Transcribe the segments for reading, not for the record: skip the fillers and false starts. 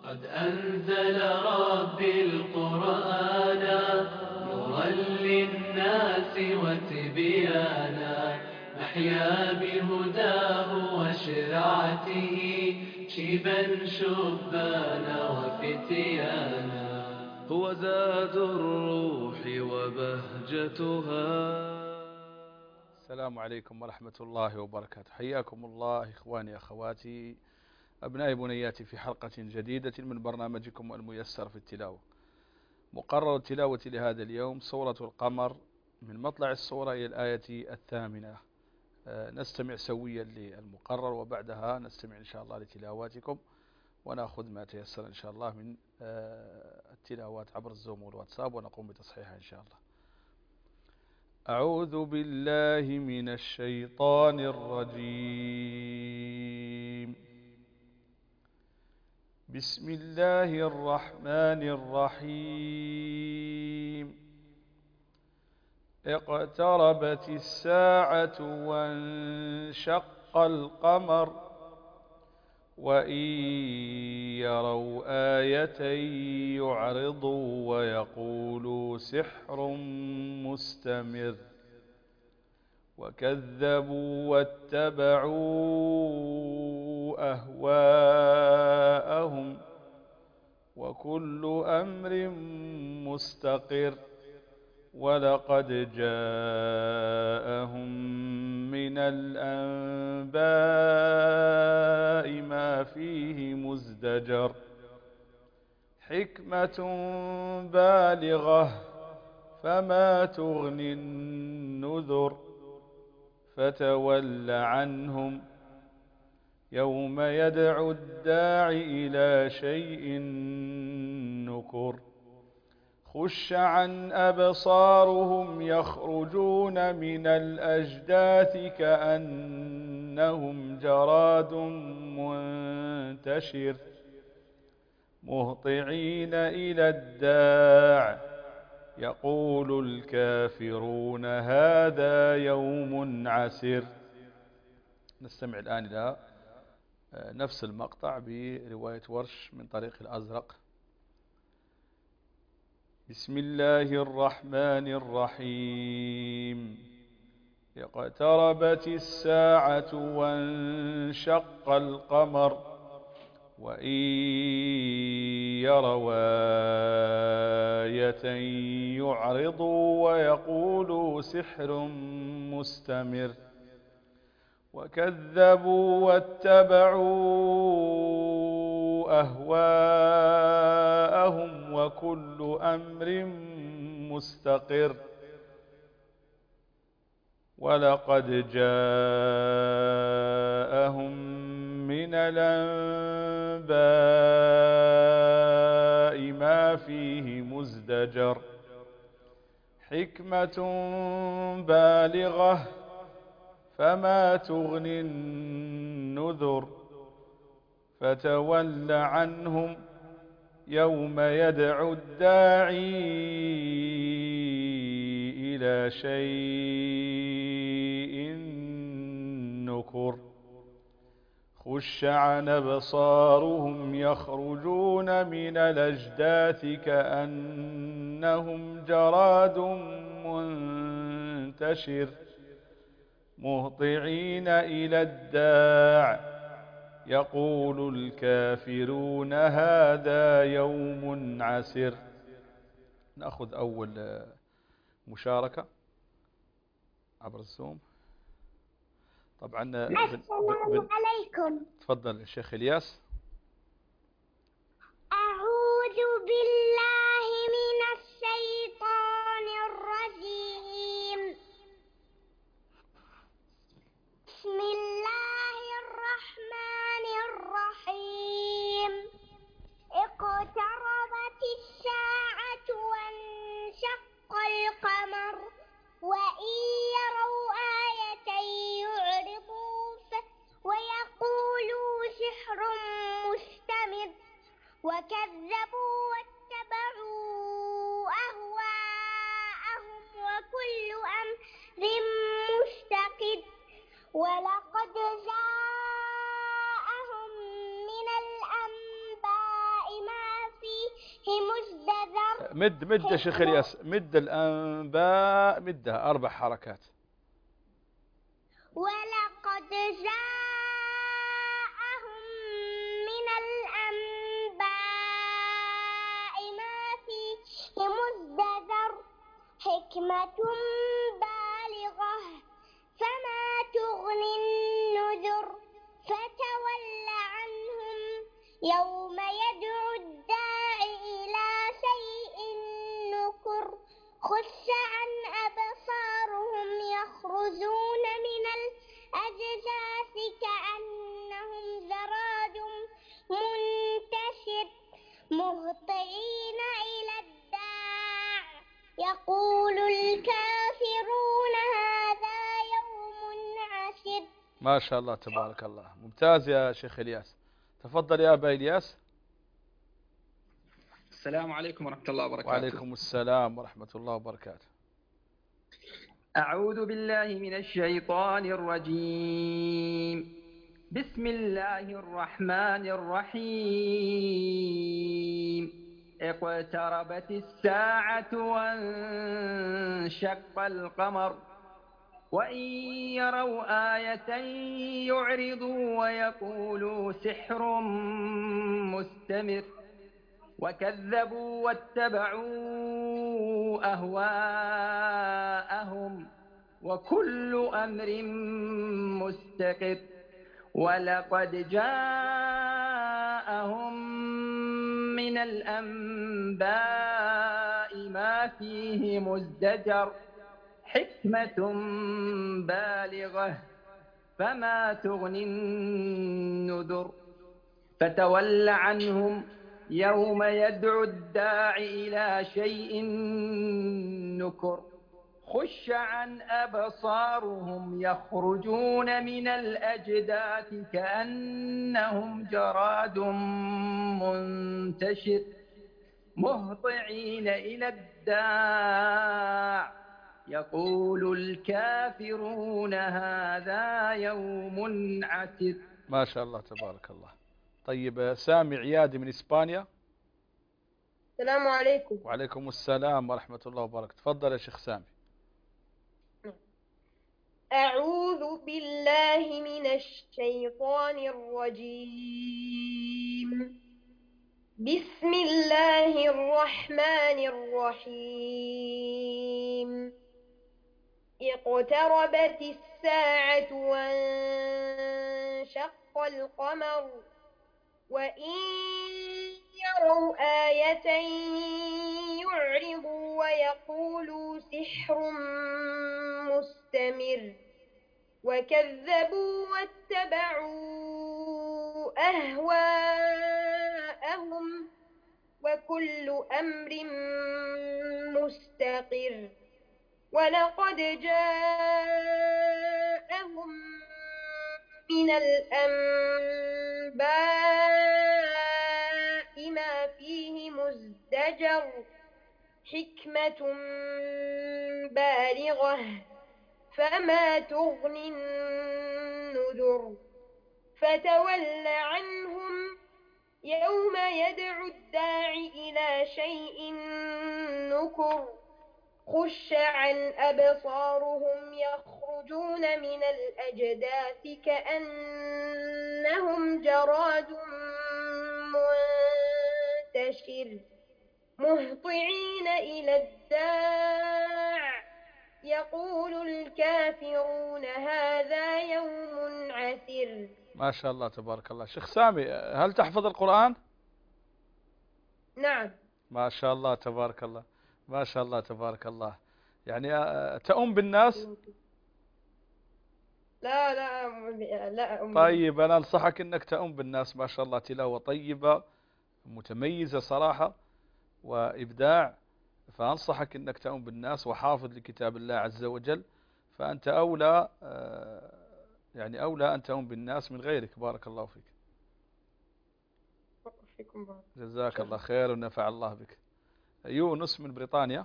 قد أنزل ربي القرآن نورا للناس وتبيانا، نحيا بهداه وشرعته شيبا شبانا وفتيانا. هو زاد الروح وبهجتها. السلام عليكم ورحمة الله وبركاته. حياكم الله إخواني أخواتي أبنائي بنياتي في حلقة جديدة من برنامجكم الميسر في التلاوة. مقرر التلاوة لهذا اليوم سورة القمر من مطلع السورة إلى الآية 8. نستمع سويا للمقرر وبعدها نستمع إن شاء الله لتلاواتكم ونأخذ ما تيسر إن شاء الله من التلاوات عبر الزوم والواتساب ونقوم بتصحيحها إن شاء الله. أعوذ بالله من الشيطان الرجيم. بسم الله الرحمن الرحيم. اقتربت الساعة وانشق القمر وإن يروا آية يعرضوا ويقولوا سحر مستمر وكذبوا واتبعوا أهواءهم وكل أمر مستقر ولقد جاءهم من الأنباء ما فيه مزدجر حكمة بالغة فما تغني النذر فتول عنهم يوم يدعو الداع إلى شيء نكر خش عن أبصارهم يخرجون من الأجداث كأنهم جراد منتشر مهطعين إلى الداع يقول الكافرون هذا يوم عسر. نستمع الآن إلى نفس المقطع برواية ورش من طريق الأزرق. بسم الله الرحمن الرحيم. اقتربت الساعة وانشق القمر وإن يروا آية يعرضوا ويقولوا سحر مستمر وكذبوا واتبعوا أهواءهم وكل أمر مستقر ولقد جاءهم من الأنباء ما فيه مزدجر حكمة بالغة فما تغني النذر فتول عنهم يوم يدعو الداعي إلى شيء نكر خش عن أبصارهم يخرجون من الأجداث كأنهم جراد منتشر مهطعين إلى الداع يقول الكافرون هذا يوم عسر. نأخذ أول مشاركة عبر الزوم طبعا. السلام عليكم. تفضل الشيخ إلياس. أعوذ بالله من الشيطان الرجيم. بسم الله الرحمن الرحيم. اقتربت الساعة وانشق القمر وإن يروا آية يعرضوا ويقولوا سحر مستمر وكذبوا واتبعوا أهواءهم وكل أمر مستقر ولقد جاءهم من الأنباء مد يا شيخ الياس، مد الأنباء، مدها 4 حركات. ولقد جاءهم من الأنباء ما فيه مزدجر حكمة بالغة فما تغني النذر فتول عنهم يوم يدعو الداعي إلى شيء نكر خش عن أبصارهم يخرجون من الأجداث كأنهم جراد منتشر مهطعين إلى الداع يقول الكافرون هذا يوم عسر. ما شاء الله تبارك الله، ممتاز يا شيخ الياس. تفضل يا أبا إلياس. السلام عليكم ورحمة الله وبركاته. وعليكم السلام ورحمة الله وبركاته. أعوذ بالله من الشيطان الرجيم. بسم الله الرحمن الرحيم. اقتربت الساعة وانشق القمر وإن يروا آية يعرضوا ويقولوا سحر مستمر وكذبوا واتبعوا أهواءهم وكل أمر مستقر ولقد جاءهم من الأنباء ما فيه مزدجر حكمة بالغة فما تغني النذر فتول عنهم يوم يدعو الداعي إلى شيء نكر خش عن أبصارهم يخرجون من الأجداث كأنهم جراد منتشر مهطعين إلى الداع يقول الكافرون هذا يوم عسر. ما شاء الله تبارك الله. طيب سامي عيادي من إسبانيا. السلام عليكم. وعليكم السلام ورحمة الله وبركاته. تفضل يا شيخ سامي. أعوذ بالله من الشيطان الرجيم. بسم الله الرحمن الرحيم. اقتربت الساعة وانشق القمر وإن يروا آية يعرضوا ويقولوا سحر مستمر وكذبوا واتبعوا أهواءهم وكل أمر مستقر ولقد جاءهم من الأنباء ما فيه مزدجر حكمة بالغة فما تغني النذر فتول عنهم يوم يدعو الداعي إلى شيء نكر خش عن أبصارهم يخرجون من الأجداث كأنهم جراد منتشر مهطعين إلى الداع يقول الكافرون هذا يوم عسر. ما شاء الله تبارك الله. شيخ سامي هل تحفظ القرآن؟ نعم. ما شاء الله تبارك الله. ما شاء الله تبارك الله. يعني تؤم بالناس؟ لا لا طيب أنا أنصحك أنك تؤم بالناس. ما شاء الله تلاوة طيبة متميزة صراحة وإبداع، فأنصحك أنك تؤم بالناس وحافظ لكتاب الله عز وجل، فأنت أولى يعني أولى أن تؤم بالناس من غيرك. بارك الله فيك. جزاك الله خير ونفع الله بك. يونس من بريطانيا.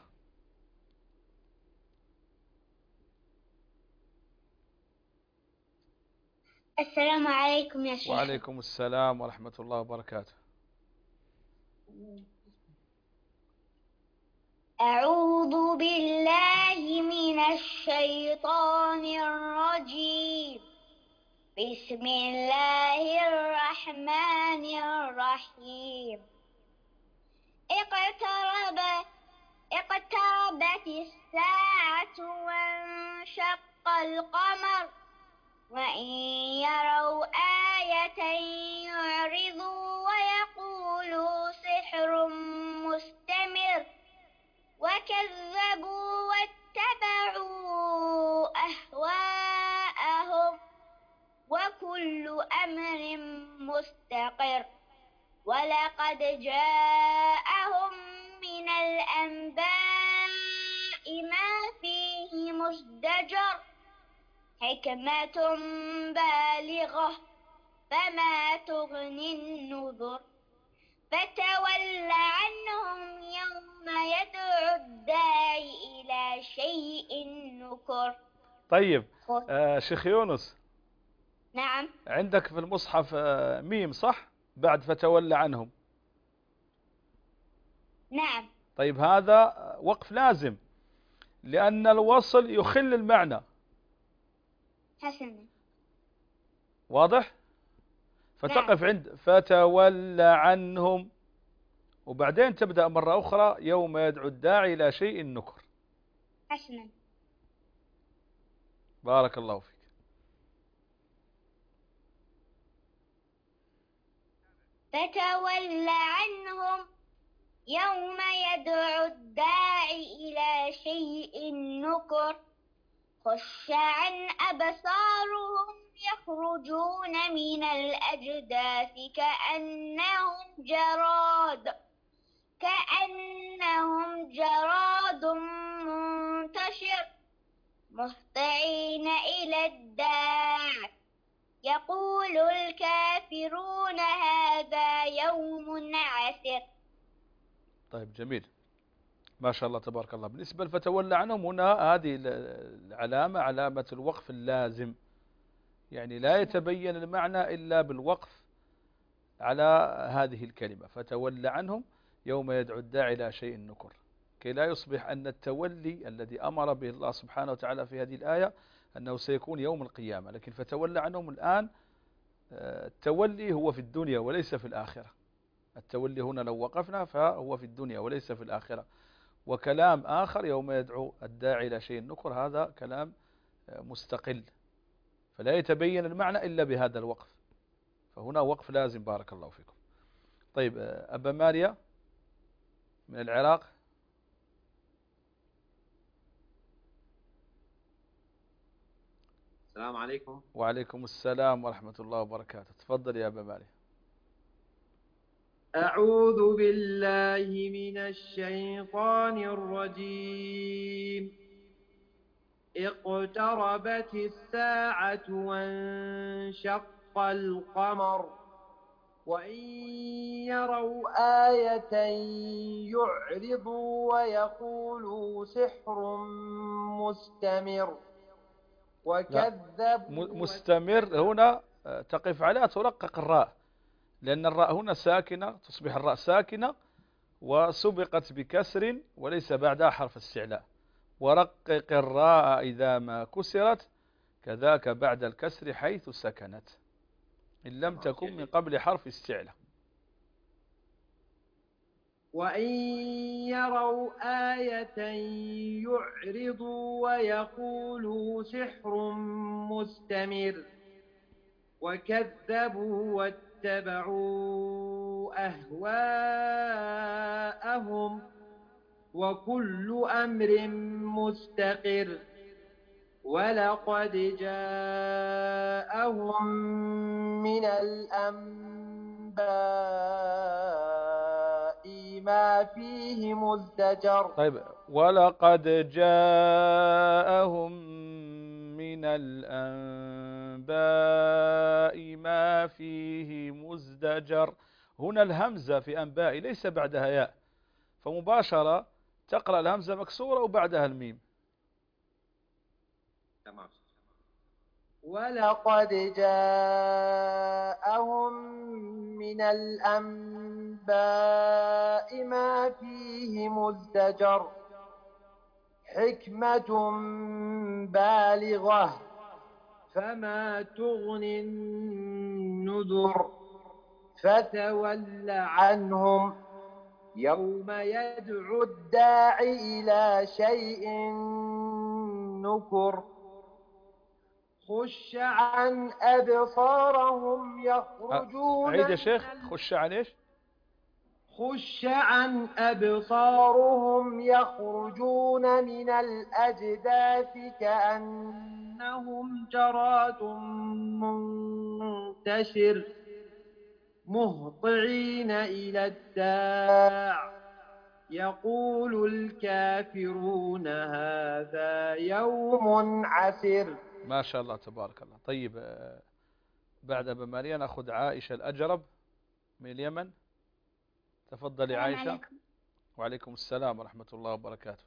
السلام عليكم يا شيخ. وعليكم السلام ورحمة الله وبركاته. أعوذ بالله من الشيطان الرجيم. بسم الله الرحمن الرحيم. اقتربت الساعة وانشق القمر وإن يروا آية يعرضوا ويقولوا سحر مستمر وكذبوا واتبعوا أهواءهم وكل أمر مستقر ولقد جاءهم من الأنباء ما فيه مزدجر حكمة بالغة فما تغني النذر فتول عنهم يوم يدعو الداعي إلى شيء نكر. طيب شيخ يونس. نعم. عندك في المصحف ميم صح بعد فتولى عنهم؟ نعم. طيب هذا وقف لازم لأن الوصل يخل المعنى. حسنا. واضح؟ فتقف عند فتولى عنهم وبعدين تبدأ مرة أخرى يوم يدعو الداعي إلى شيء نكر. حسنا. بارك الله فيك. فتول عنهم يوم يدعو الداعي إلى شيء نكر خش عن أبصارهم يخرجون من الأجداث كأنهم جراد منتشر مهطعين إلى الداع يقول الكافرون هذا يوم عسر. طيب جميل ما شاء الله تبارك الله. بالنسبة فتولى عنهم هنا هذه العلامة علامة الوقف اللازم، يعني لا يتبين المعنى إلا بالوقف على هذه الكلمة فتولى عنهم يوم يدعو الداعي إلى شيء نكر، كي لا يصبح أن التولي الذي أمر به الله سبحانه وتعالى في هذه الآية أنه سيكون يوم القيامة، لكن فتولى عنهم الآن التولي هو في الدنيا وليس في الآخرة. التولي هنا لو وقفنا فهو في الدنيا وليس في الآخرة. وكلام آخر يوم يدعو الداعي إلى شيء نكر هذا كلام مستقل، فلا يتبين المعنى إلا بهذا الوقف، فهنا وقف لازم. بارك الله فيكم. طيب أبا ماريا من العراق. السلام عليكم. وعليكم السلام ورحمة الله وبركاته. تفضل يا أبا ماريا. أعوذ بالله من الشيطان الرجيم. اقتربت الساعة وانشق القمر وإن يروا آية يعرضوا ويقولوا سحر مستمر وكذبوا. مستمر هنا تقف عليها ترقق الراء، لأن الراء هنا ساكنة، تصبح الراء ساكنة وسبقت بكسر وليس بعدها حرف استعلاء. ورقق الراء إذا ما كسرت كذاك بعد الكسر حيث سكنت إن لم تكن من قبل حرف استعلاء. وإن يروا آية يعرضوا ويقولوا سحر مستمر وكذبوا واتبعوا أهواءهم وكل أمر مستقر ولقد جاءهم من الأنباء ما فيه مزدجر. طيب ولقد جاءهم من الأنباء ما فيه مزدجر. هنا الهمزة في أنباء ليس بعدها ياء، فمباشرة تقرأ الهمزة مكسورة وبعدها الميم. تمام. ولقد جاءهم من الأنباء ما فيه مزدجر. حكمة بالغة فما تغني النذر فتول عنهم يوم يدعو الداعي إلى شيء نكر خش عن أبصارهم يخرجون عيد يا شيخ. خش عن إيش؟ خش عن أبصارهم يخرجون من الأجداث كأنهم جراد منتشر مهطعين إلى الداع يقول الكافرون هذا يوم عسر. ما شاء الله تبارك الله. طيب بعد أبا ماريا نأخذ عائشة الأجرب من اليمن. تفضلي عائشة. عليكم. وعليكم السلام ورحمة الله وبركاته.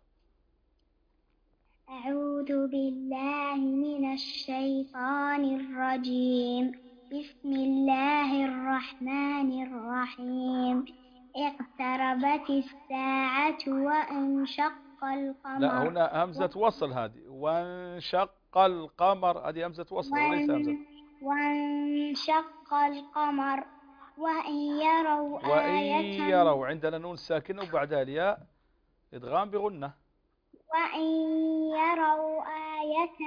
أعوذ بالله من الشيطان الرجيم. بسم الله الرحمن الرحيم. اقتربت الساعة وانشق القمر. لا، هنا همزة وصل هذه. وانشق القمر هذه همزة وصل وليس همزة. وانشق القمر وإن يروا وإن آية يروا عندنا نون ساكنة وبعدها الياء إدغام بغنة. وإن يروا آية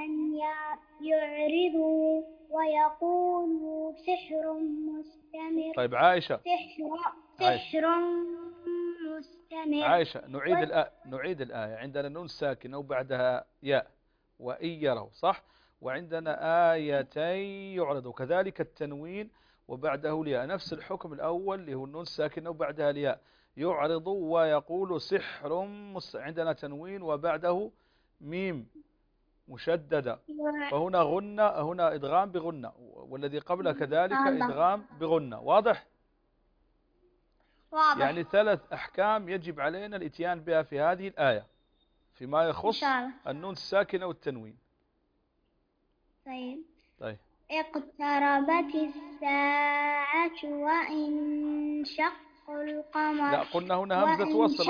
يعرضوا ويقولوا سحر مستمر. طيب عائشة. سحر مستمر. عائشة نعيد الآية. عندنا نون ساكنة وبعدها ياء. وإن يروا صح. وعندنا آيتين يعرضوا كذلك التنوين وبعده الياء نفس الحكم الأول اللي هو النون الساكنة وبعدها الياء. يعرض ويقول سحر عندنا تنوين وبعده ميم مشددة فهنا غنة. هنا إدغام بغنة والذي قبل كذلك إدغام بغنة. واضح؟ يعني 3 أحكام يجب علينا الاتيان بها في هذه الآية فيما يخص النون الساكنة والتنوين. طيب اقتربت الساعة وانشق القمر. لا، قلنا هنا همزة وصل.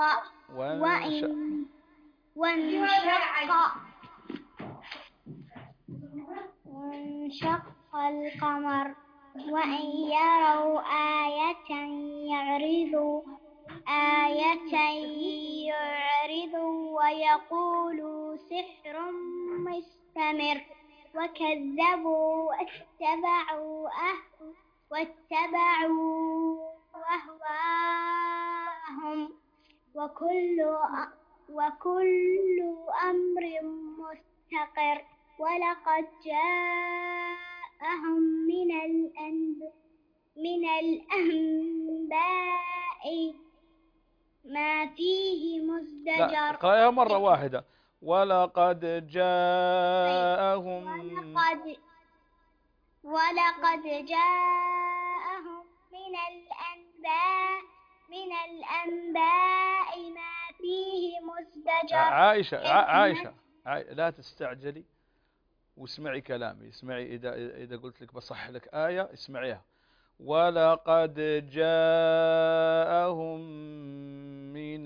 وانشق القمر وإن يروا آية يعرضوا ويقولوا سحر مستمر وكذبوا واتبعوا أهواءهم وكل أمر مستقر ولقد جاءهم من الأنباء ما فيه مزدجر. لا، قراءة مرة واحدة. ولقد جاءهم من الأنباء ما فيه مزدجر. عائشة لا تستعجلي واسمعي كلامي. اسمعي إذا قلت لك بصح لك آية اسمعيها. ولقد جاءهم من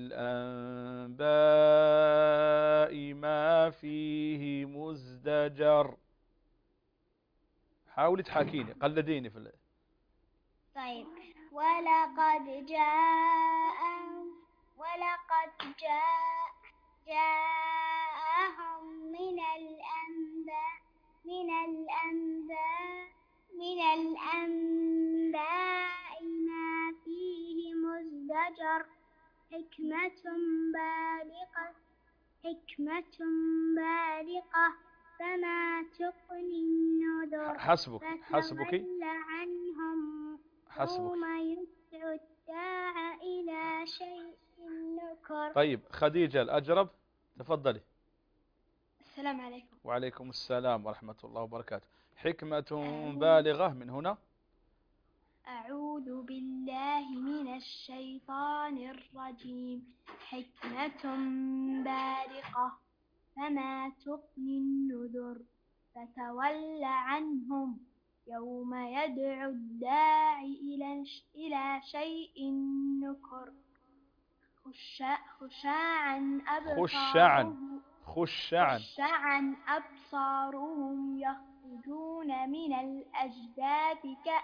الأنباء ما فيه مزدجر. حاولي تحاكيني قلديني في طيب. ولقد جاءهم من الأنباء ما فيه مزدجر حكمة بالغة فما تغني النذر. حسبك عنهم يوم يدعو الداع إلى شيء نكر. طيب خديجة الأجرب تفضلي. السلام عليكم. وعليكم السلام ورحمة الله وبركاته. حكمة بالغة من هنا. أعوذ بالله من الشيطان الرجيم. حكمة بالغة فما تغني النذر فتول عنهم يوم يدعو الداعي إلى شيء نكر خشعا أبصارهم يخرجون من الأجداث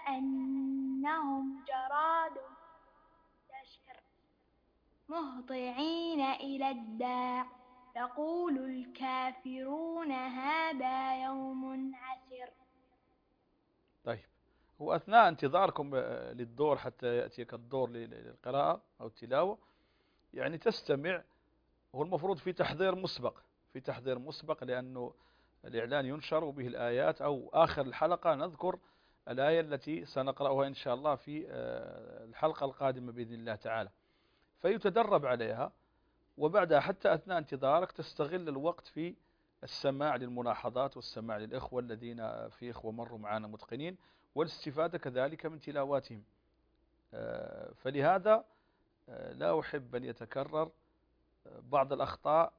كأنهم جراد منتشر مهطعين إلى الداع يقول الكافرون هذا يوم عسر. طيب، وأثناء انتظاركم للدور حتى يأتيك الدور للقراءة أو التلاوة، يعني تستمع. هو المفروض في تحضير مسبق لأنه الإعلان ينشر به الآيات، أو آخر الحلقة نذكر الآية التي سنقرأها إن شاء الله في الحلقة القادمة بإذن الله تعالى، فيتدرب عليها. وبعدها حتى أثناء انتظارك تستغل الوقت في السماع للملاحظات والسماع للإخوة الذين في إخوة مروا معنا متقنين، والاستفادة كذلك من تلاواتهم. فلهذا لا أحب أن يتكرر بعض الأخطاء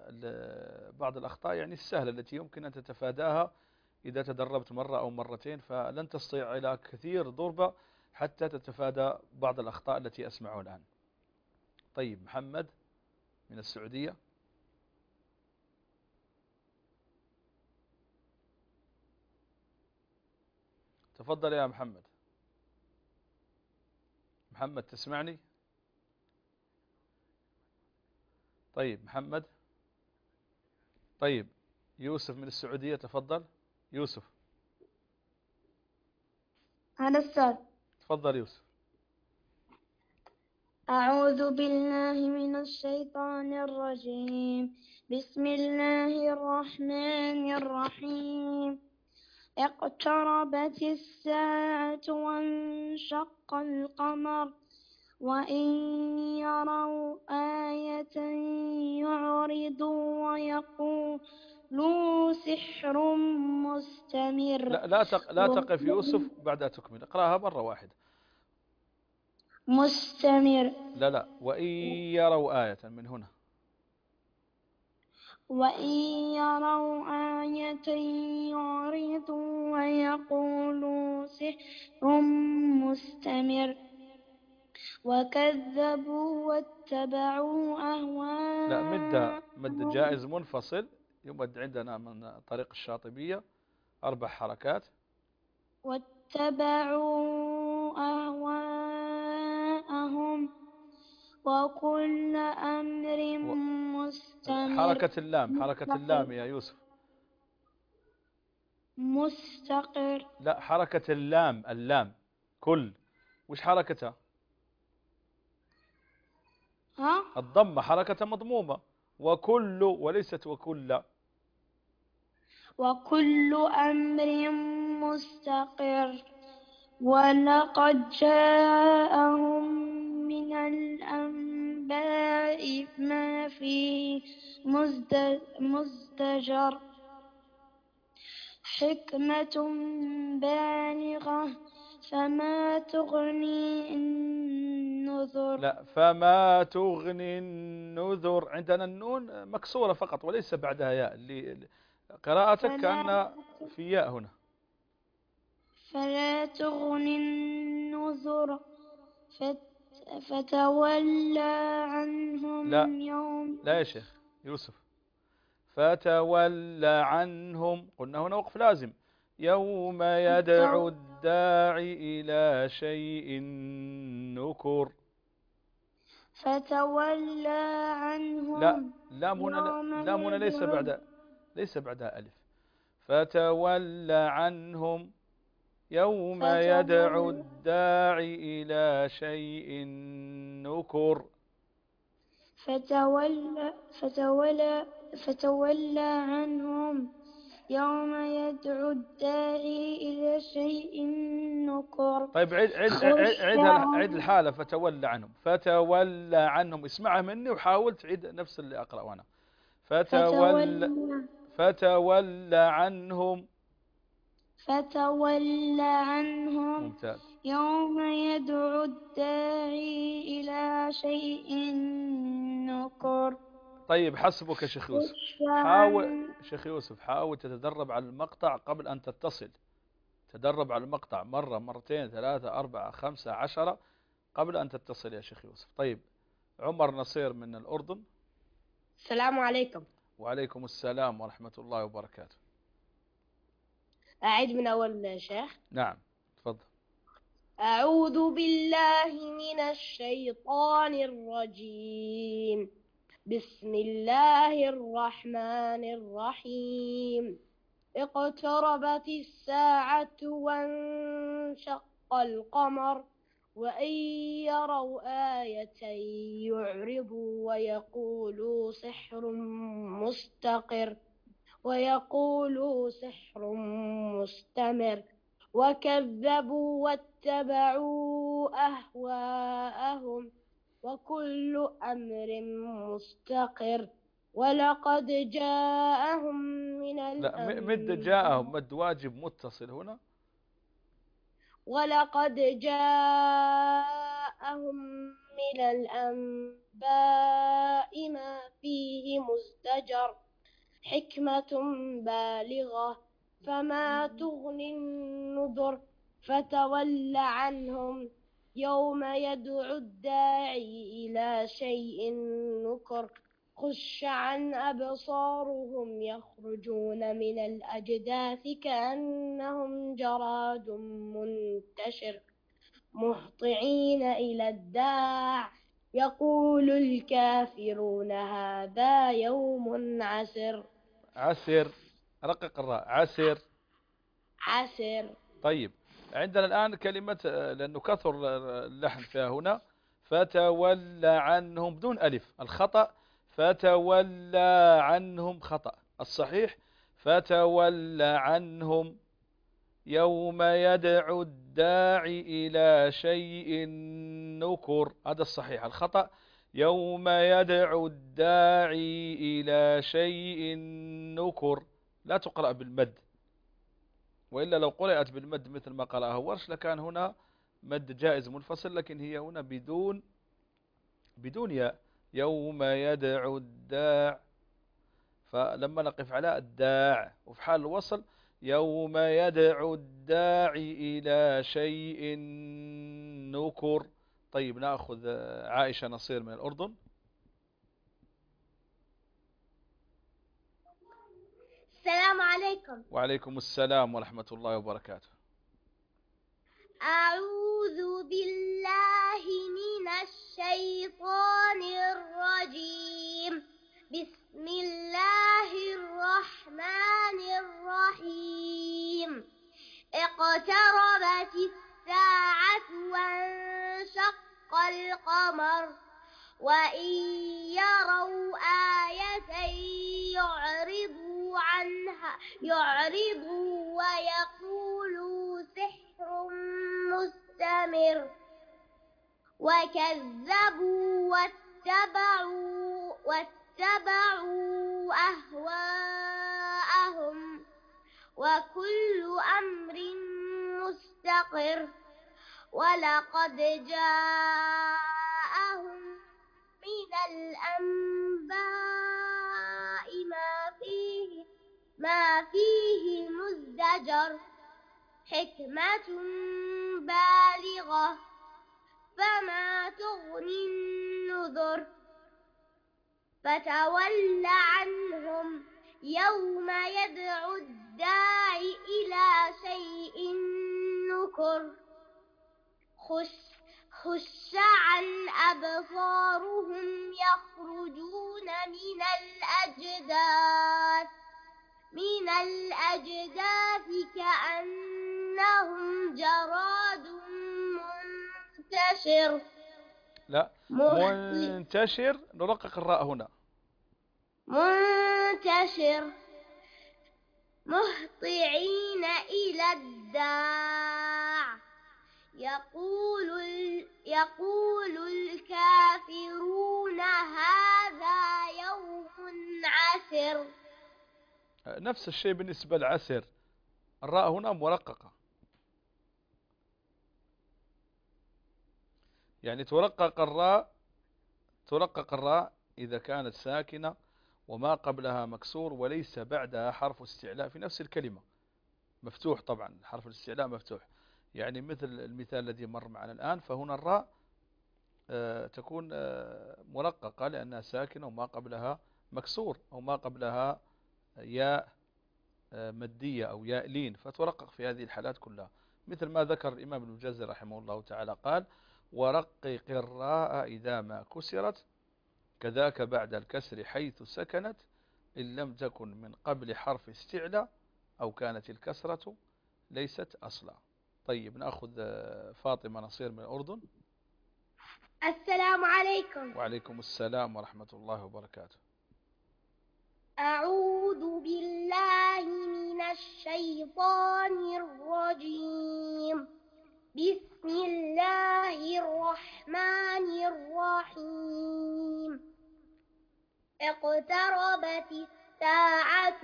يعني السهلة التي يمكن أن تتفاداها إذا تدربت مرة أو مرتين، فلن تستطيع إلى كثير ضربة حتى تتفادى بعض الأخطاء التي أسمعها الآن. طيب، محمد من السعودية. تفضل يا محمد. محمد تسمعني؟ طيب محمد. طيب يوسف من السعودية، تفضل يوسف. هذا السؤال. تفضل يوسف. أعوذ بالله من الشيطان الرجيم. بسم الله الرحمن الرحيم. اقتربت الساعة وانشق القمر وإن يروا آية يعرضوا ويقولوا سحر مستمر. لا تقف يوسف بعد تكمل، اقرأها مرة واحدة. مستمر. لا وإن يروا آية من هنا. وإن يروا آية يعرضوا ويقولوا سحر مستمر وكذبوا واتبعوا أهواءهم. لا، مد جائز منفصل يمد عندنا من طريق الشاطبية 4 حركات. واتبعوا أهواءهم وكل أمر مستمر. حركة اللام يا يوسف. مستقر. لا، حركة اللام كل، وش حركتها؟ الضمة حركة مضمومة. وكل وليست وكل. وكل أمر مستقر. ولقد جاءهم من الأنباء ما فيه مزدجر حكمة بالغة فما تغني النذر. لا، فما تغني النذر، عندنا النون مكسورة فقط وليس بعدها ياء، اللي قراءتك كأن في ياء هنا. فلا تغني النذر فتولى عنهم يوم. لا يا شيخ يوسف، فتولى عنهم، قلنا هنا وقف لازم. يوم يدعو الداعي إلى شيء نكر. فتولى عنهم. لا، لام هنا ليس بعدها ألف. فتولى عنهم يوم يدعو الداعي إلى شيء نكر. فتولى عنهم يوم يدعو الداعي إلى شيء نكر. طيب عيد الحالة. فتولى عنهم اسمعها مني وحاول تعيد نفس اللي أقرأه أنا. فتولى عنهم ممتاز. يوم يدعو الداعي إلى شيء نكر. طيب حسبك يا شيخ يوسف. شيخ يوسف حاول تتدرب على المقطع قبل أن تتصل. تدرب على المقطع مرة، مرتين، 3، 4، 5، 10 قبل أن تتصل يا شيخ يوسف. طيب عمر نصير من الأردن. السلام عليكم. وعليكم السلام ورحمة الله وبركاته. أعيد من أول شيخ. نعم تفضل. أعوذ بالله من الشيطان الرجيم. بسم الله الرحمن الرحيم. اقتربت الساعة وانشق القمر وإن يروا آية يعرضوا ويقولوا سحر مستمر وكذبوا واتبعوا أهواءهم وكل أمر مستقر ولقد جاءهم من لا مد جاءهم مد واجب متصل هنا. ولقد جاءهم من الأنباء ما فيه مزدجر حكمة بالغة فما تغني النذر فتول عنهم يوم يدعو الداعي إلى شيء نكر خش عن أبصارهم يخرجون من الأجداث كأنهم جراد منتشر مهطعين إلى الداع يقول الكافرون هذا يوم عسر. عسر رقق الراء. عسر. طيب عندنا الآن كلمة لأنه كثر اللحن فيها هنا. فتولى عنهم بدون ألف الخطأ. فتولى عنهم خطأ. الصحيح فتولى عنهم يوم يدعو الداعي إلى شيء نكر. هذا الصحيح. الخطأ يوم يدعو الداعي إلى شيء نكر. لا تقرأ بالمد، وإلا لو قرأت بالمد مثل ما قرأها ورش لكان هنا مد جائز منفصل، لكن هي هنا بدون ياء. يوم يدعو الداع، فلما نقف على الداع وفي حال الوصل يوم يدعو الداعي إلى شيء نكر. طيب نأخذ عائشة نصير من الأردن. السلام عليكم. وعليكم السلام ورحمة الله وبركاته. أعوذ بالله من الشيطان الرجيم. بسم الله الرحمن الرحيم. اقتربت الساعة وانشق القمر وإن يروا آية يعرضوا ويقولوا سحر مستمر وكذبوا واتبعوا أهواءهم وكل أمر مستقر ولقد جاءهم من الأنباء ما فيه مزدجر حكمة بالغة فما تغني النذر فتول عنهم يوم يدعو الداعي إلى شيء نكر خش عن أبصارهم يخرجون من الأجداث كأنهم جراد منتشر. لا منتشر نرقق الراء هنا. منتشر مهطعين إلى الداع يقول الكافرون هذا يوم عسر. نفس الشيء بالنسبة لعسر، الراء هنا مرققة، يعني ترقق الراء إذا كانت ساكنة وما قبلها مكسور وليس بعدها حرف استعلاء في نفس الكلمة. مفتوح طبعا، حرف الاستعلاء مفتوح، يعني مثل المثال الذي مر معنا الآن. فهنا الراء تكون مرققة لأنها ساكنة وما قبلها مكسور أو ما قبلها ياء مادية أو ياء لين، فترقق في هذه الحالات كلها، مثل ما ذكر الإمام ابن الجزري رحمه الله تعالى قال: ورقق الراء إذا ما كسرت كذاك بعد الكسر حيث سكنت إن لم تكن من قبل حرف استعلى أو كانت الكسرة ليست أصلا. طيب نأخذ فاطمة نصير من الأردن. السلام عليكم. وعليكم السلام ورحمة الله وبركاته. أعوذ بالله من الشيطان الرجيم. بسم الله الرحمن الرحيم. اقتربت الساعة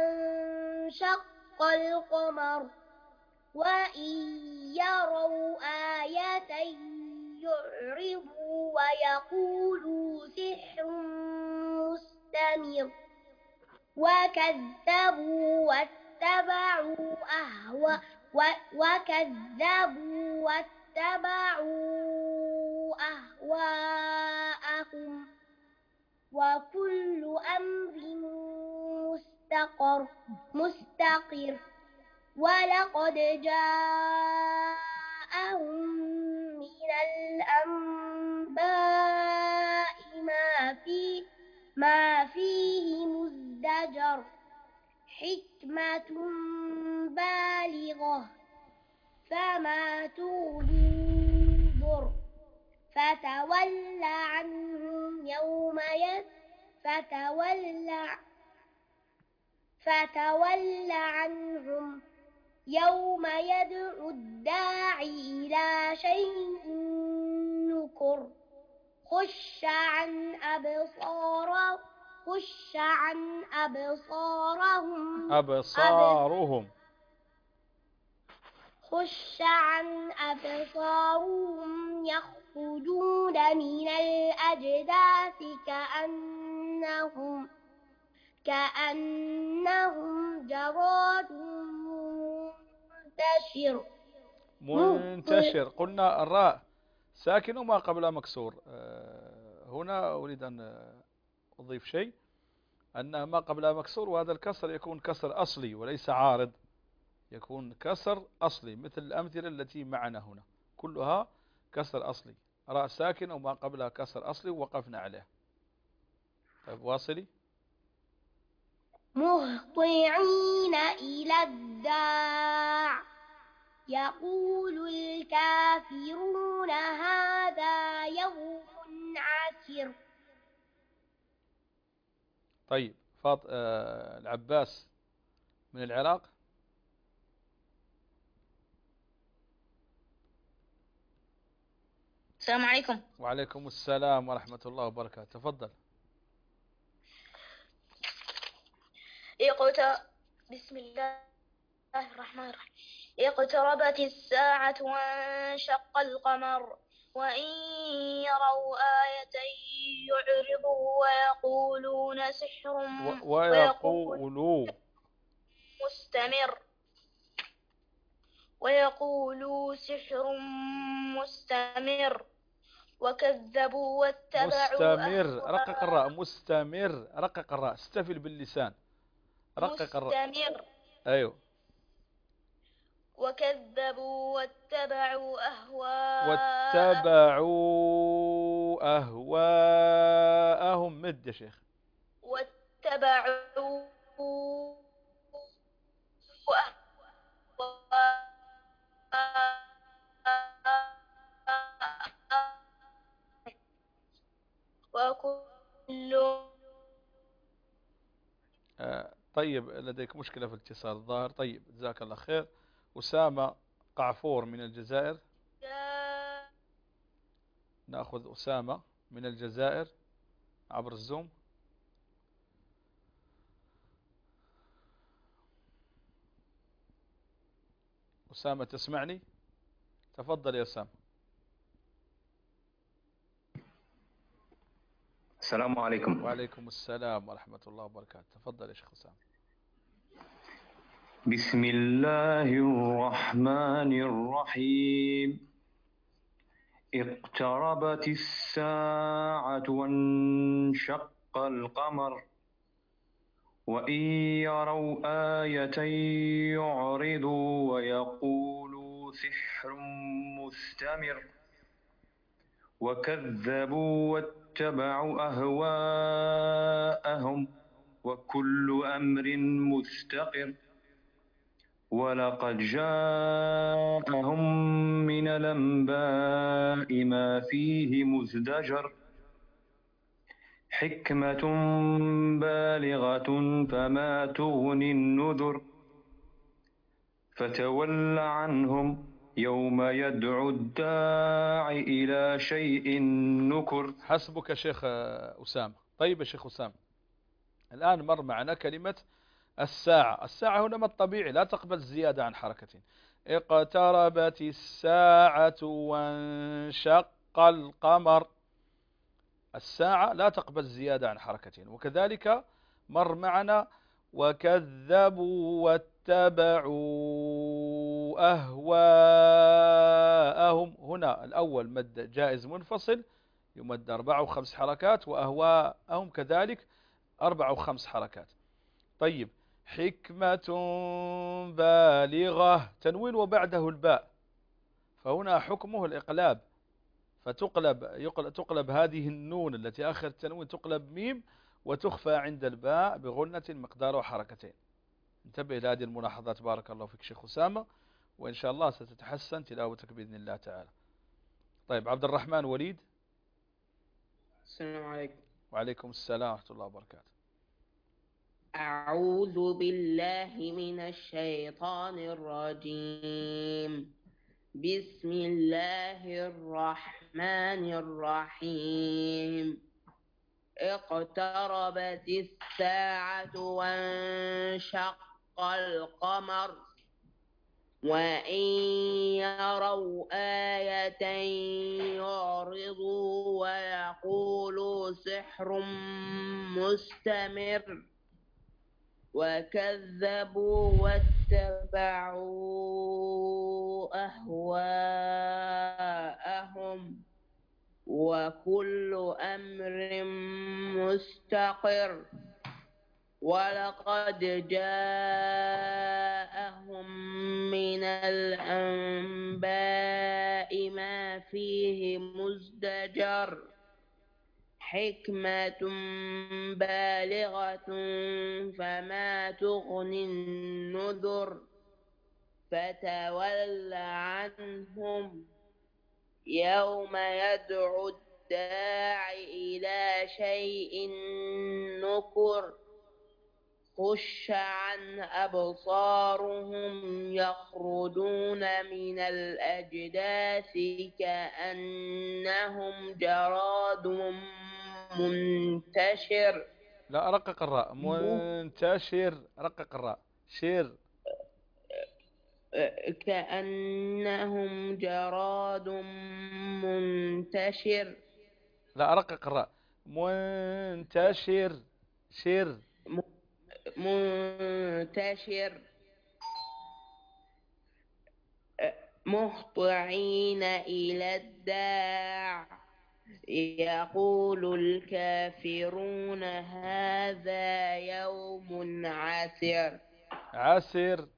وانشق القمر وإن يروا آية يعرضوا ويقولوا سحر مستمر وكذبوا واتبعوا أهواءهم وكل أمر مستقر ولقد جاءهم من الأنباء ما فيه مزدجر حكمة بالغة فما تغني النذر فتول عنهم يوم يدعو الداعي إلى شيء نكر خش عن أبصارهم يخرجون من الأجداث كأنهم جراد منتشر. قلنا الراء ساكن وما قبلها مكسور. هنا أريد أن أضيف شيء، أن ما قبلها مكسور، وهذا الكسر يكون كسر أصلي وليس عارض، يكون كسر أصلي مثل الأمثلة التي معنا هنا كلها كسر أصلي، راء ساكن وما قبلها كسر أصلي ووقفنا عليه. طيب واصلي. مهطعين إلى الداع يقول الكافرون هذا يوم عسر. طيب العباس من العراق. السلام عليكم. وعليكم السلام ورحمة الله وبركاته. تفضل. بسم الله الرحمن الرحيم. اقتربت الساعة وانشق القمر وإن يروا آية يعرضوا ويقولون سحر مستمر وكذبوا واتبعوا رقق الراء. مستمر. رقق الراء. استفل باللسان. رقق الراء. مستمر. أيوه. وكذبوا واتبعوا أهواءهم. مد يا شيخ. واتبعوا وكل طيب لديك مشكلة في الاتصال الظاهر. طيب جزاك الله خير. أسامة قعفور من الجزائر. نأخذ أسامة من الجزائر عبر الزوم. أسامة تسمعني؟ تفضل يا أسامة. السلام عليكم. وعليكم السلام ورحمة الله وبركاته. تفضل يا شيخ أسامة. بسم الله الرحمن الرحيم. اقتربت الساعة وانشق القمر وإن يروا آية يعرضوا ويقولوا سحر مستمر وكذبوا واتبعوا أهواءهم وكل أمر مستقر ولقد جاءهم من الأنباء ما فيه مزدجر حكمة بالغة فما تغني النذر فتول عنهم يوم يدعو الداعي إلى شيء نكر. حسبك شيخ أسامة. طيب يا شيخ أسامة، الآن مر معنا كلمة الساعة. الساعة هنا ما الطبيعي لا تقبل الزيادة عن حركة. اقتربت الساعة وانشق القمر، الساعة لا تقبل الزيادة عن حركتين. وكذلك مر معنا وكذبوا واتبعوا أهواءهم، هنا الأول مد جائز منفصل يمد 4 و5 حركات، وأهواءهم كذلك 4 و5 حركات. طيب حكمة بالغة، تنوين وبعده الباء، فهنا حكمه الإقلاب، فتقلب هذه النون التي آخر التنوين تقلب ميم وتخفى عند الباء بغنة مقدار حركتين. انتبه لهذه الملاحظات بارك الله فيك شيخ أسامة، وإن شاء الله ستتحسن تلاوتك بإذن الله تعالى. طيب عبد الرحمن وليد. السلام عليكم. وعليكم السلام ورحمة الله وبركاته. أعوذ بالله من الشيطان الرجيم. بسم الله الرحمن الرحيم. اقتربت الساعة وانشق القمر وإن يروا آية يعرضوا ويقولوا سحر مستمر وكذبوا واتبعوا أهواءهم وكل أمر مستقر ولقد جاءهم من الأنباء ما فيه مزدجر حكمة بالغة فما تغني النذر فتول عنهم يوم يدعو الداعي إلى شيء نكر خش عن أبصارهم يخرجون من الأجداث كأنهم جراد منتشر. لا رقق الراء، منتشر، رقق الراء، شير كأنهم جراد منتشر. لا رقق الراء، منتشر، شير منتشر مهطعين إلى الداع يقول الكافرون هذا يوم عسر. عسر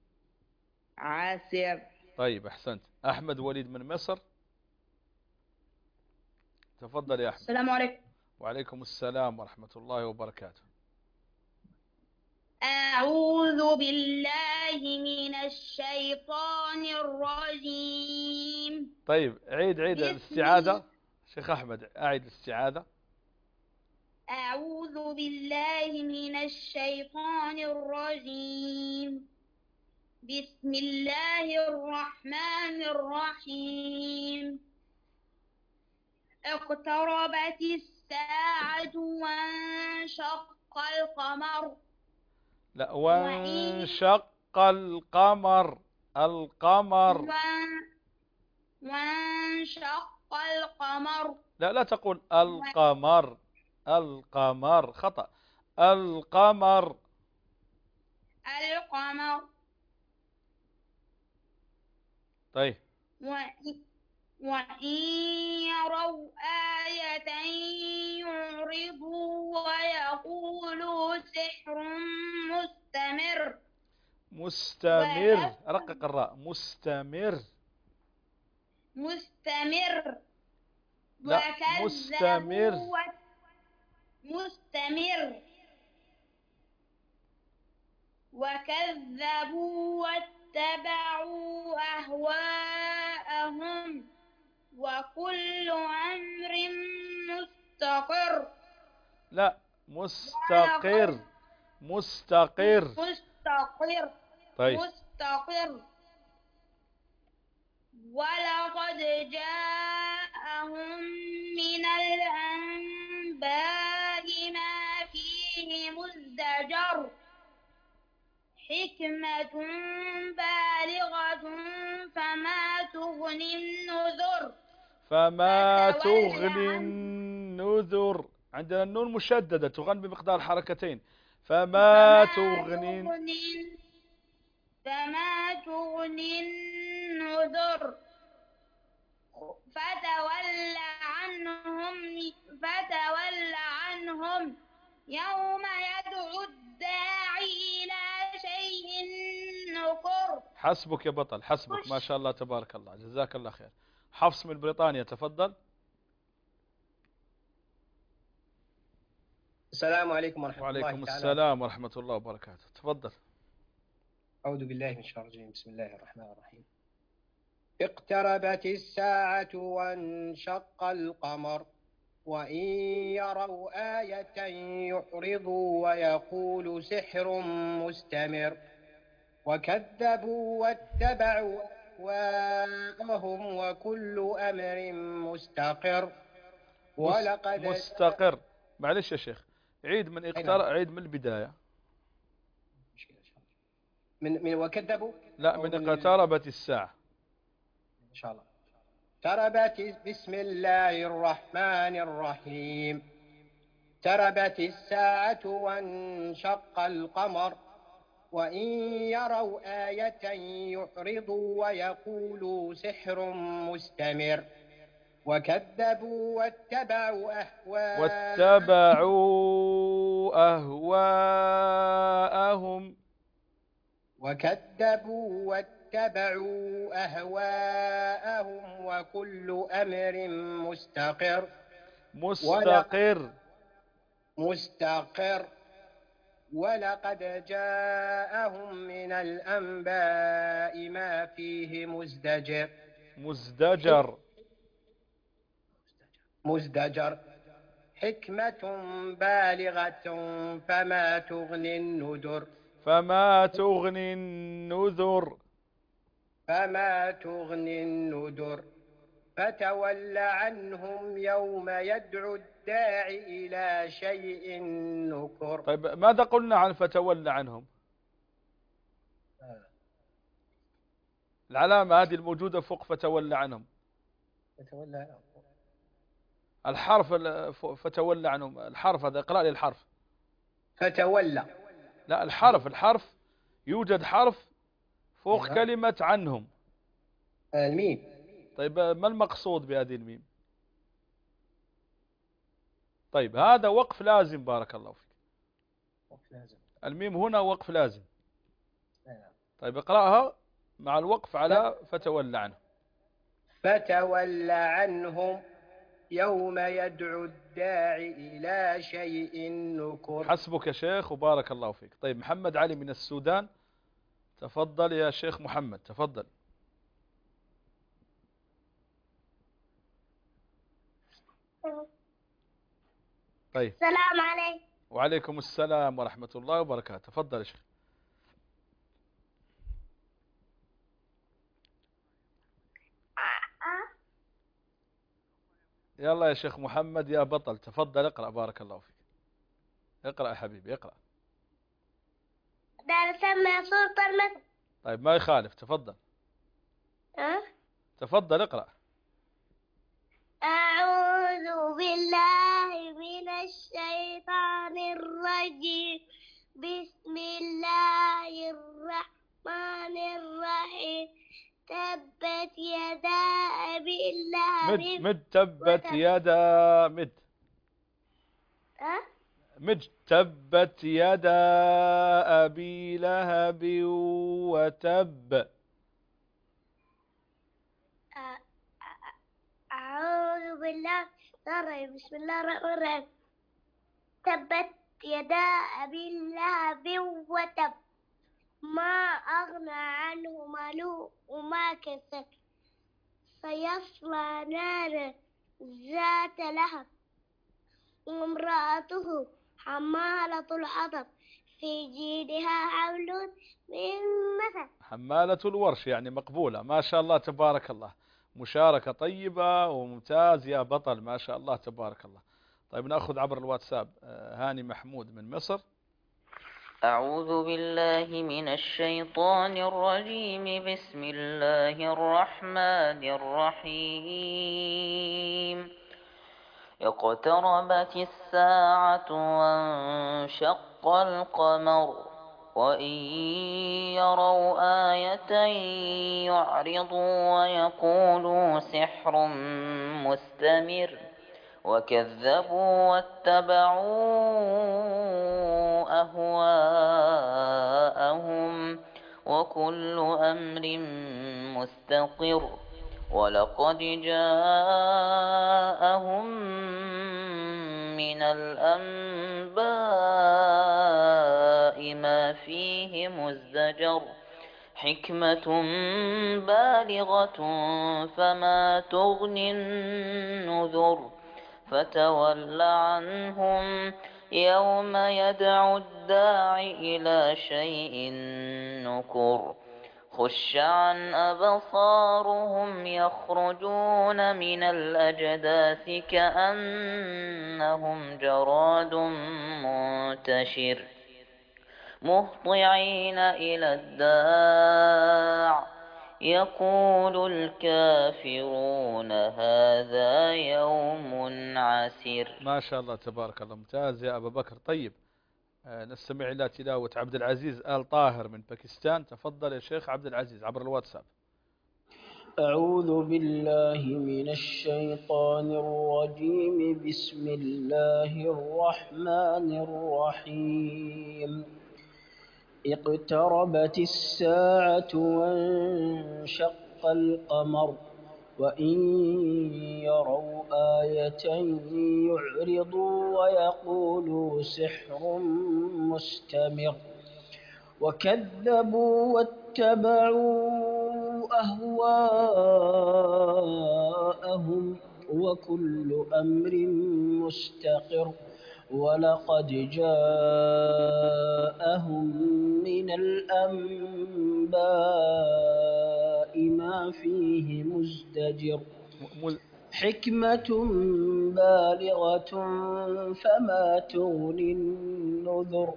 عسر. طيب أحسنت. أحمد وليد من مصر، تفضل يا أحمد. السلام عليكم. وعليكم السلام ورحمة الله وبركاته. أعوذ بالله من الشيطان الرجيم. طيب عيد الاستعاذة شيخ أحمد، أعيد الاستعاذة. أعوذ بالله من الشيطان الرجيم. بسم الله الرحمن الرحيم. اقتربت الساعة وانشق القمر. لا وانشق القمر، القمر وانشق القمر. لا تقول القمر، القمر خطأ، القمر. القمر. طيب وإن يروا آية يعرضوا ويقولوا سحر مستمر. مستمر، رقق الراء. مستمر. مستمر. لا، مستمر. مستمر. وكذبوا واتبعوا أهواءهم وكل أمر مستقر. لا، مستقر. مستقر. مستقر. طيب. مستقر. ولقد جاءهم من الأنباء ما فيه مزدجر حكمة بالغة فما تغني النذر. فما تغني النذر. عندنا النون مشددة تغن بمقدار حركتين. فما تغني النذر. فتول عنهم يوم يدعو الداعي إلى شيء نكر. حسبك يا بطل، حسبك، ما شاء الله تبارك الله، جزاك الله خير. حفص من بريطانيا، تفضل. السلام عليكم ورحمة الله وعليكم تعالى. السلام ورحمة الله وبركاته، تفضل. أعوذ بالله من الشيطان الرجيم. بسم الله الرحمن الرحيم. اقتربت الساعة وانشق القمر وإن يروا آية يعرضوا ويقولوا سحر مستمر وكذبوا واتبعوا أهواءهم وكل أمر مستقر. ولقد مستقر. معلش يا شيخ، عيد من البداية. من وكذبوا. لا، من اقتربت الساعة إن شاء الله. اقتربت. بسم الله الرحمن الرحيم. اقتربت الساعة وانشق القمر وإن يروا آية يعرضوا ويقولوا سحر مستمر وكذبوا واتبعوا أهواءهم. وكذبوا واتبعوا أهواءهم وكل أمر مستقر. مستقر. ولقد جاءهم من الأنباء ما فيه مزدجر حكمة بالغة فما تغني النذر. فتول عنهم يوم يدعو الداعي إلى شيء نكر. طيب، ماذا قلنا عن فتولى عنهم؟ العلامة هذه الموجودة فوق فتولى عنهم. الحرف فتولى عنهم، الحرف هذا، اقرأ لي الحرف. فتولى. لا، الحرف يوجد حرف فوق كلمة عنهم. الميم. طيب، ما المقصود بهذه الميم؟ طيب، هذا وقف لازم، بارك الله فيك. وقف لازم. الميم هنا وقف لازم. طيب، اقرأها مع الوقف على فتولى عنهم. فتولى عنهم يوم يدعو الداعي إلى شيء نكر. حسبك يا شيخ وبارك الله فيك. طيب، محمد علي من السودان، تفضل يا شيخ محمد، تفضل. طيب. السلام عليكم. وعليكم السلام ورحمة الله وبركاته، تفضل يا شيخ. يلا يا شيخ محمد يا بطل، تفضل اقرأ، بارك الله فيك. اقرأ يا حبيبي، اقرأ. نسمى سورة المثل. طيب، ما يخالف، تفضل. تفضل اقرأ. أعوذ بالله من الشيطان الرجيم. بسم الله الرحمن الرحيم. تبت يدا أبي لهب مد تبت يدا مد تبت يدا أبي لهب وتب. أعوذ بالله بسم الله الرحمن الرحيم. تبت يدا أبي لهب وتب ما أغنى عنه ماله وما كسب سيصلى نارا ذات لهب وامرأته حمالة الحطب في جيدها حبل من مسد. حمالة الورش يعني مقبولة، ما شاء الله تبارك الله، مشاركة طيبة وممتاز يا بطل، ما شاء الله تبارك الله. طيب نأخذ عبر الواتساب هاني محمود من مصر. أعوذ بالله من الشيطان الرجيم. بسم الله الرحمن الرحيم. اقتربت الساعة وانشق القمر وإن يروا آية يعرضوا ويقولوا سحر مستمر وكذبوا واتبعوا أهواءهم وكل أمر مستقر ولقد جاءهم من الأنباء ما فيه مزدجر حكمة بالغة فما تغني النذر فتول عنهم يوم يدعو الداعي إلى شيء نكر خش عن أبصارهم يخرجون من الأجداث كأنهم جراد منتشر مهطعين إلى الداع يقول الكافرون هذا يوم عسير. ما شاء الله تبارك الله، ممتاز يا أبا بكر. طيب نستمع إلى تلاوة عبد العزيز آل طاهر من باكستان. تفضل يا شيخ عبد العزيز عبر الواتساب. أعوذ بالله من الشيطان الرجيم. بسم الله الرحمن الرحيم. اقتربت الساعة وانشق القمر وإن يروا آية يعرضوا ويقولوا سحر مستمر وكذبوا واتبعوا أهواءهم وكل أمر مستقر ولقد جاءهم من الأنباء ما فيه مزدجر حكمة بالغة فما تغني النذر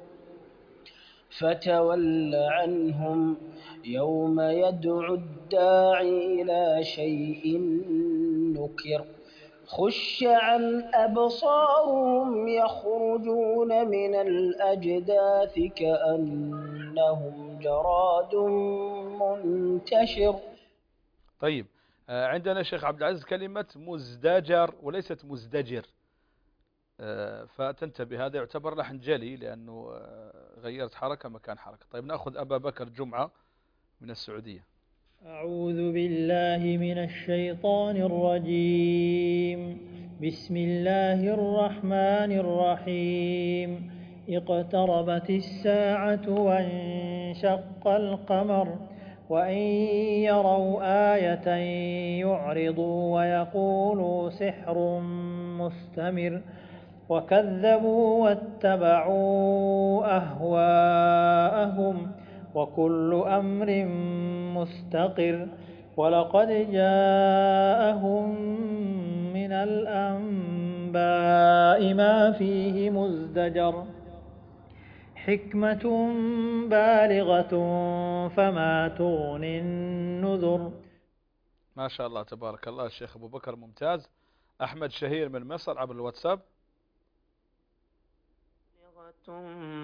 فتول عنهم يوم يدعو الداعي إلى شيء نكر خش عن أبصارهم يخرجون من الأجداث كأنهم جراد منتشر. طيب عندنا شيخ عبد العزيز كلمة مزدجر وليست مزدجر، فتنتبه، هذا يعتبر لحن جلي لأنه غيرت حركة مكان حركة. طيب نأخذ أبا بكر جمعة من السعودية. أعوذ بالله من الشيطان الرجيم. بسم الله الرحمن الرحيم. اقتربت الساعة وانشق القمر وإن يروا آية يعرضوا ويقولوا سحر مستمر وكذبوا واتبعوا أهواءهم وكل أمر مستقر ولقد جاءهم من الأنباء ما فيه مزدجر حكمة بالغة فما تغني النذر. ما شاء الله تبارك الله الشيخ أبو بكر ممتاز. أحمد شهير من مصر عبر الواتساب.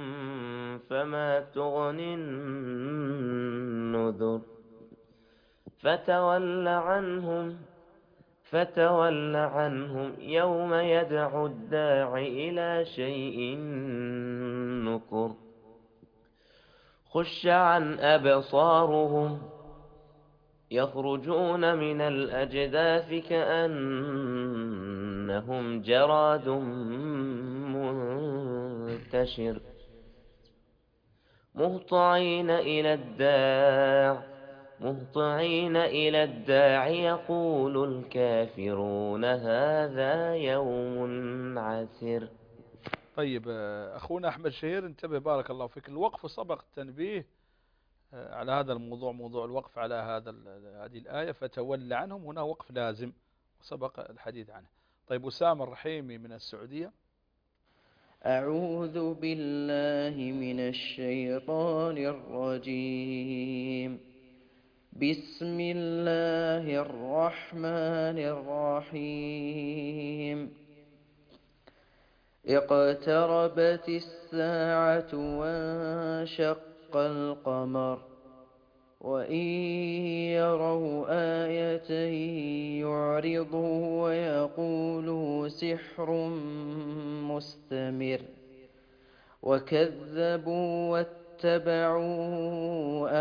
فما تغني النذر فتول عنهم يوم يدعو الداعي إلى شيء نكر خش عن أبصارهم يخرجون من الأجداث كأنهم جراد منتشر مهطعين إلى الداع يقول الكافرون هذا يوم عسر. طيب أخونا أحمد شهير انتبه بارك الله فيك، الوقف سبق التنبيه على هذا الموضوع، موضوع الوقف على هذه الآية فتولى عنهم، هنا وقف لازم وسبق الحديث عنه. طيب أسامة الرحيمي من السعودية. أعوذ بالله من الشيطان الرجيم. بسم الله الرحمن الرحيم. اقتربت الساعة وانشق القمر وإن يروا آية يعرضوا ويقولوا سحر مستمر وكذبوا واتبعوا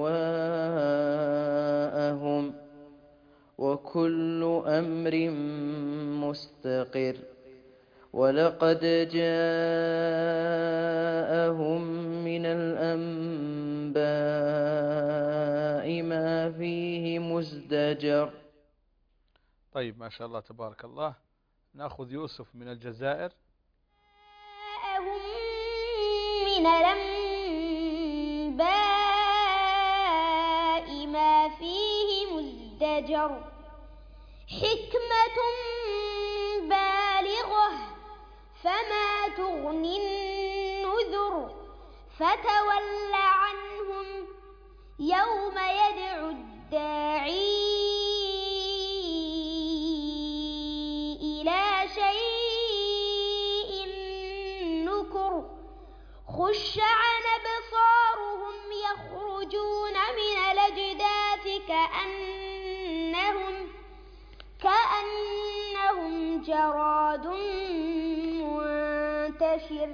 أهواءهم وكل أمر مستقر ولقد جاءهم من الأنباء ما فيه مزدجر. طيب ما شاء الله تبارك الله. نأخذ يوسف من الجزائر. جاءهم من الأنباء ما فيه مزدجر حكمة بالغة فما تغني النذر فتول عنهم يوم يدعو الداعي إلى شيء نكر خش عن أبصارهم يخرجون من الأجداث كأنهم جراد منتشر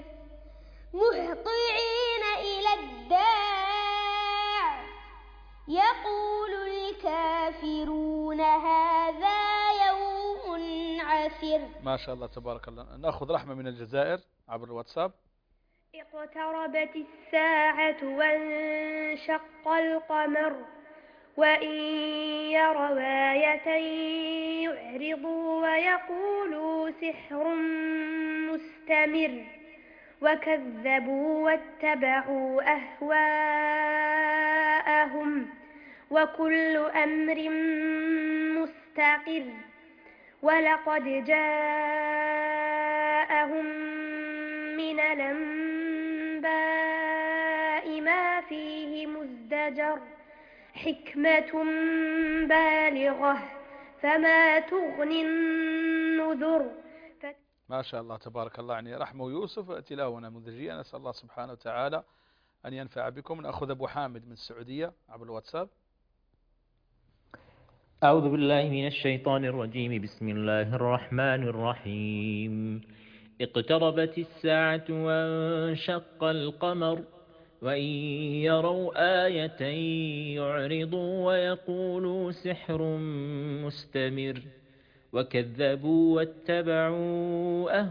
مهطعين إلى الداع يقول الكافرون هذا يوم عسر. ما شاء الله تبارك الله. نأخذ رحمة من الجزائر عبر الواتساب. اقتربت الساعة وانشق القمر وإن يروا آية يعرضوا ويقولوا سحر مستمر وكذبوا واتبعوا أهواءهم وكل أمر مستقر ولقد جاءهم من الأنباء ما فيه مزدجر حكمة بالغة فما تغني النذر. ما شاء الله تبارك الله. يعني رحمة ويوسف تلاوة نموذجية، نسأل الله سبحانه وتعالى أن ينفع بكم. نأخذ أبو حامد من السعودية عبر الواتساب. أعوذ بالله من الشيطان الرجيم. بسم الله الرحمن الرحيم. اقتربت الساعة وانشق القمر وإن يروا آية يعرضوا ويقولوا سحر مستمر وكذبوا واتبعوا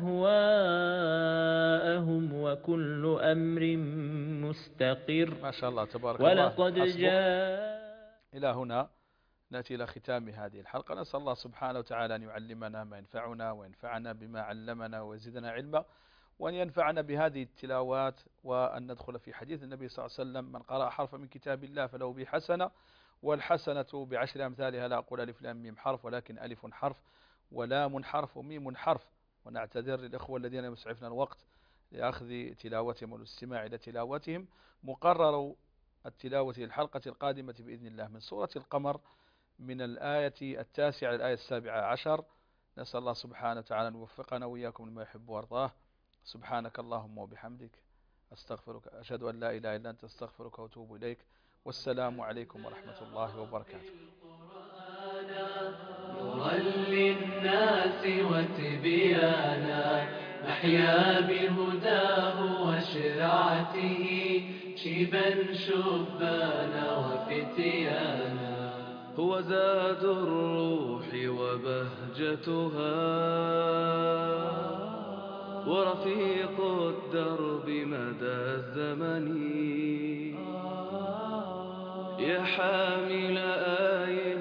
أهواءهم وكل أمر مستقر. ما شاء الله تبارك الله. ولقد جاء. إلى هنا نأتي إلى ختام هذه الحلقة. نسأل الله سبحانه وتعالى أن يعلمنا ما ينفعنا وينفعنا بما علمنا ويزيدنا علما، وأن ينفعنا بهذه التلاوات، وأن ندخل في حديث النبي صلى الله عليه وسلم: من قرأ حرفا من كتاب الله فله به حسنة، والحسنة بعشر أمثالها. لا أقول ألف لام ميم حرف، ولكن ألف حرف ولام حرف وميم حرف. ونعتذر للإخوة الذين يسعفنا الوقت لأخذ تلاوتهم والاستماع إلى تلاوتهم. مقرر التلاوة للحلقة القادمة بإذن الله من سورة القمر من الآية 9 إلى الآية 17. نسأل الله سبحانه وتعالى أن يوفقنا وإياكم لما يحب ويرضاه. سبحانك اللهم وبحمدك أستغفرك، أشهد أن لا إله إلا أنت، أستغفرك وأتوب إليك. والسلام عليكم ورحمة الله وبركاته. نورا للناس وتبيانا نحيا بهداه وشرعته شيبا شبانا وفتيانا. هو زاد الروح وبهجتها ورفيق الدرب مدى الزمن. يا حامل آية